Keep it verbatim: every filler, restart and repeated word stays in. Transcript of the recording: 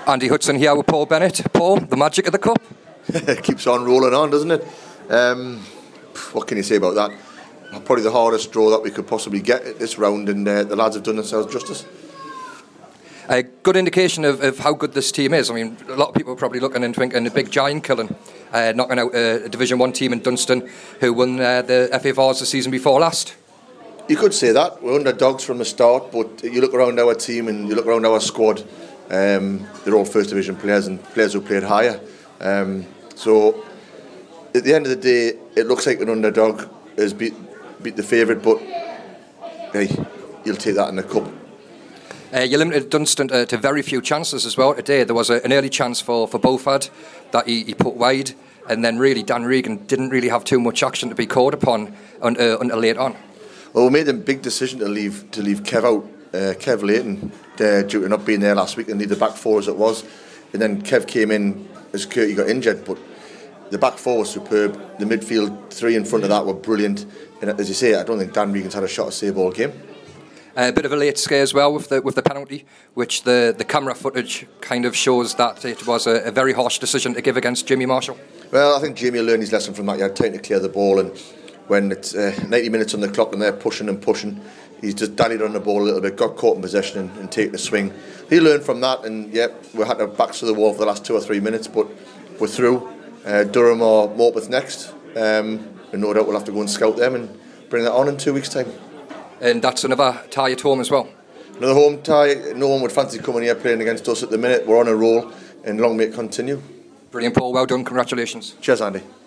Andy Hudson here with Paul Bennett. Paul, the magic of the cup? It keeps on rolling on, doesn't it? Um, what can you say about that? Probably the hardest draw that we could possibly get at this round, and uh, the lads have done themselves justice. A good indication of, of how good this team is. I mean, a lot of people are probably looking and thinking a big giant killing, uh, knocking out a, a Division One team in Dunstan who won uh, the F A Vars the season before last. You could say that. We're underdogs from the start, but you look around our team and you look around our squad, um, they're all First Division players and players who played higher. Um, so, at the end of the day, it looks like an underdog has beat, beat the favourite, but hey, you'll take that in the cup. Uh, you limited Dunstan to, to very few chances as well today. There was a, an early chance for, for Beaufort that he, he put wide, and then really Dan Regan didn't really have too much action to be called upon un, uh, until late on. Well, we made a big decision to leave to leave Kev out, uh, Kev Leighton, uh, due to not being there last week and leave the back four as it was. And then Kev came in as Curtie got injured, but the back four was superb. The midfield three in front of that were brilliant. And as you say, I don't think Dan Regan's had a shot to save all game. A bit of a late scare as well with the with the penalty, which the, the camera footage kind of shows that it was a, a very harsh decision to give against Jimmy Marshall. Well, I think Jimmy learned his lesson from that. He had time to clear the ball, and when it's uh, ninety minutes on the clock and they're pushing and pushing, he's just dallied on the ball a little bit, got caught in possession and, and taken a swing. He learned from that, and yeah, we had our backs to the wall for the last two or three minutes, but we're through. Uh, Durham or Morpeth next, um, and no doubt we'll have to go and scout them and bring that on in two weeks' time. And that's another tie at home as well. Another home tie. No one would fancy coming here playing against us at the minute. We're on a roll, and long may it continue. Brilliant, Paul. Well done. Congratulations. Cheers, Andy.